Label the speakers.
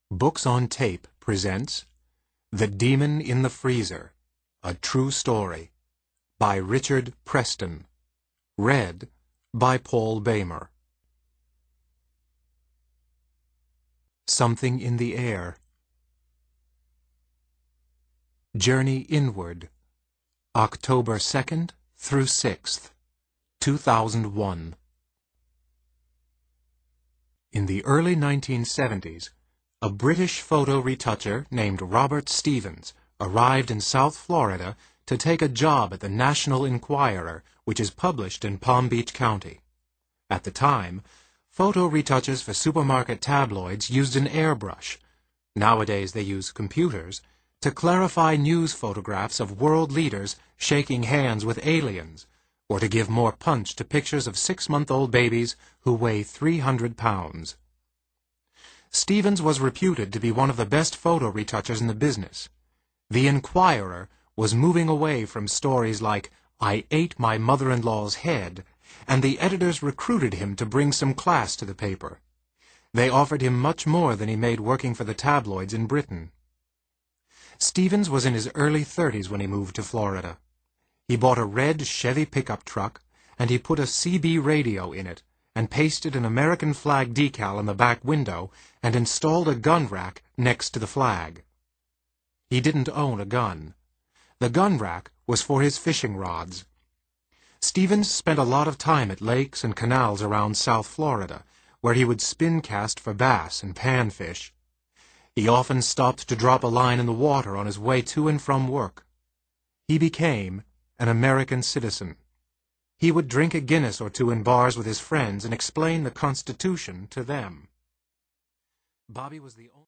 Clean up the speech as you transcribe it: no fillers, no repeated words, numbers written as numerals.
Speaker 1: Books on Tape presents The Demon in the Freezer, A True Story by Richard Preston. Read by Paul Bamer. Something in the Air. Journey Inward, October 2nd through 6th, 2001. In the early 1970s, a British photo retoucher named Robert Stevens arrived in South Florida to take a job at the National Enquirer, which is published in Palm Beach County. At the time, photo retouchers for supermarket tabloids used an airbrush. Nowadays they use computers to clarify news photographs of world leaders shaking hands with aliens, or to give more punch to pictures of 6-month-old babies who weigh 300 pounds. Stevens was reputed to be one of the best photo retouchers in the business. The Enquirer was moving away from stories like "I ate my mother-in-law's head," and the editors recruited him to bring some class to the paper. They offered him much more than he made working for the tabloids in Britain. Stevens was in his early 30s when he moved to Florida. He bought a red Chevy pickup truck, and he put a CB radio in it, and pasted an American flag decal in the back window, and installed a gun rack next to the flag. He didn't own a gun. The gun rack was for his fishing rods. Stevens spent a lot of time at lakes and canals around South Florida, where he would spin cast for bass and panfish. He often stopped to drop a line in the water on his way to and from work. He became an American citizen. He would drink a Guinness or two in bars with his friends and explain the Constitution to them. Bobby was the only